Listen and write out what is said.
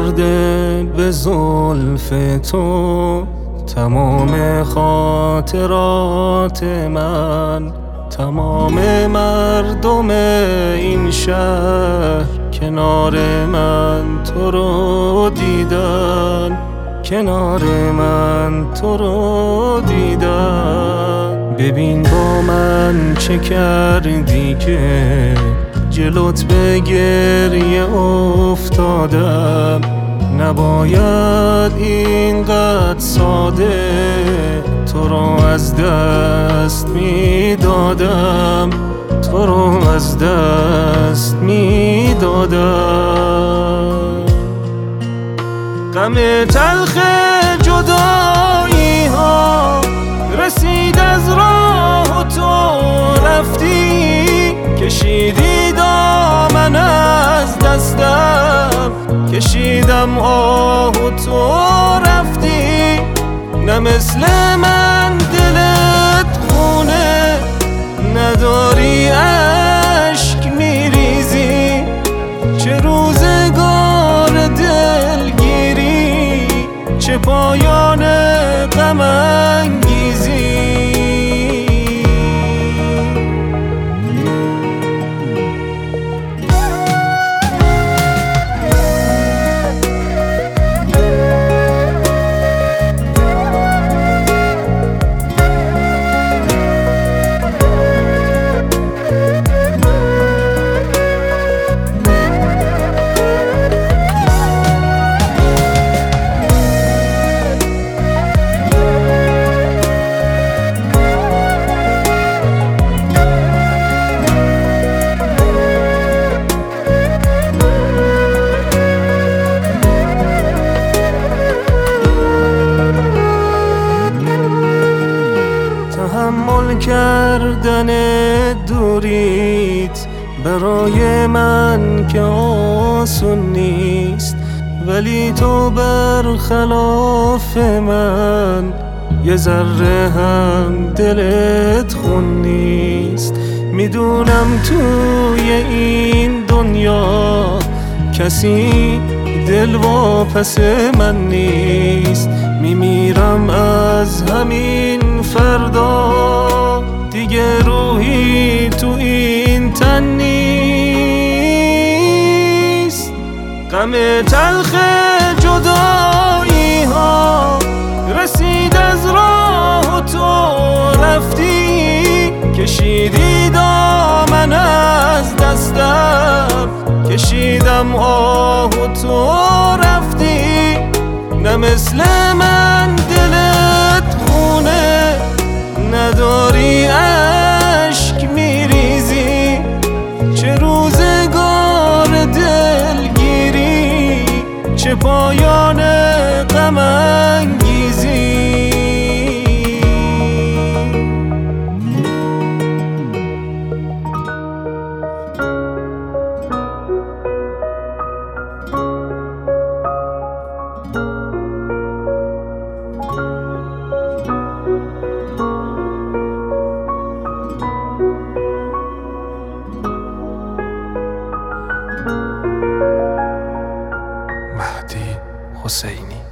کرده به زلف تو تمام خاطرات من. تمام مردم این شهر کنار من تو رو دیدن، کنار من تو رو دیدن. ببین با من چه کردی که جلوت به گریه افتادم. نباید اینقدر ساده تو رو از دست میدادم، تو رو از دست میدادم. غم تلخ جدایی ها رسید از راه تو رفتی، کشیدی دامن از دستم، کشیدم آه و تو رفتی. نه مثل من دلت خونه نداری، اشک میریزی، چه روزگار دلگیری، چه پایان غم انگیزی. تحمل کردن دوریت برای من که آسون نیست، ولی تو برخلاف من یه ذره هم دلت خون نیست. میدونم توی این دنیا کسی دل واپس من نیست. میمیرم از همین فردا، دیگه روحی تو این تن نیست. غم تلخ جدایی ها رسید از راه تو رفتی، کشیدی دامن از دستم، کشیدم آه و تو رفتی. نه مثل من دلت خونه نداری، اشک میریزی، چه روزگار دلگیری، چه پایان غم انگیزی. مهدی حسینی.